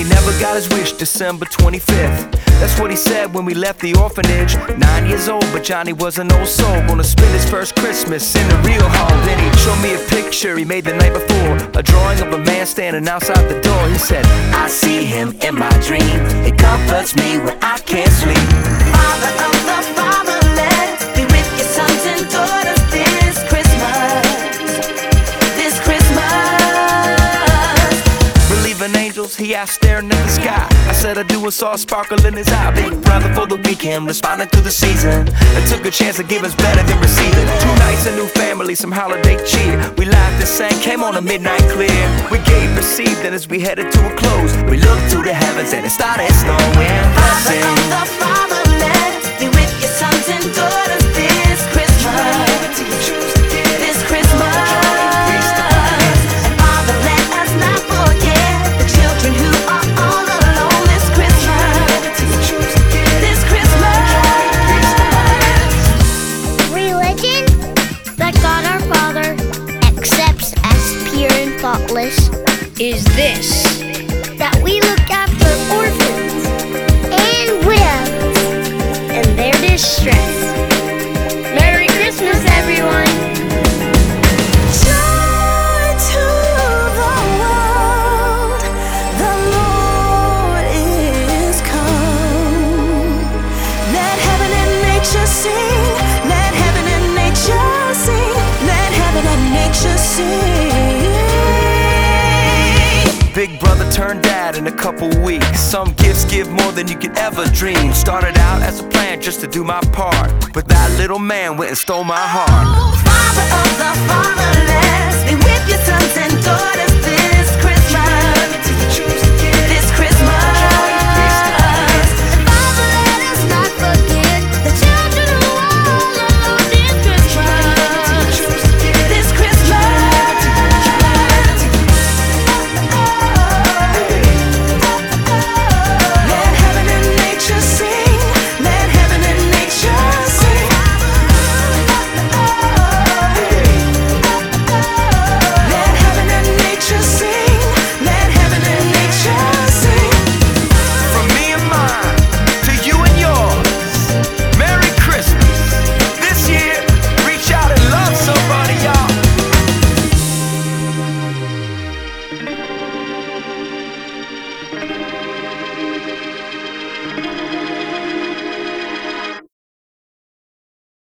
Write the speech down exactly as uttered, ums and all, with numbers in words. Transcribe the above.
never got his wish, December twenty-fifth. That's what he said when we left the orphanage. Nine years old, but Johnny was an old soul. Gonna spend his first Christmas in the real home. Then he showed me a picture he made the night before, a drawing of a man standing outside the door. He said, I see him in my dream. It comforts me when I can't sleep. Father of the fatherless, be with your sons and daughters this Christmas. This Christmas. Believing angels, he asked, staring at the sky. I said I do, and saw a sparkle in his eye. Big brother for the weekend, responding to the season. I took a chance to give us better than receiving. Two nights, a new family, some holiday cheer. We laughed and sang, came on a midnight clear. We gave, received, and as we headed to a close, we looked to the heavens and it started snowing. Father of the fatherless, be with your sons and daughters this Christmas. This Christmas. And Father, let us not forget the children who are all alone this Christmas. This Christmas. Religion that God our Father accepts as pure and faultless is this: that we look after orphans and widows and their distress. Merry Christmas, everyone! Joy to the world, the Lord is come. Let heaven and nature sing, let heaven and nature sing, let heaven and nature sing. Big brother turned dad in a couple weeks. Some gifts give more than you could ever dream. Started out as a plan just to do my part, but that little man went and stole my heart. Father of the fatherless, be with your sons and daughters this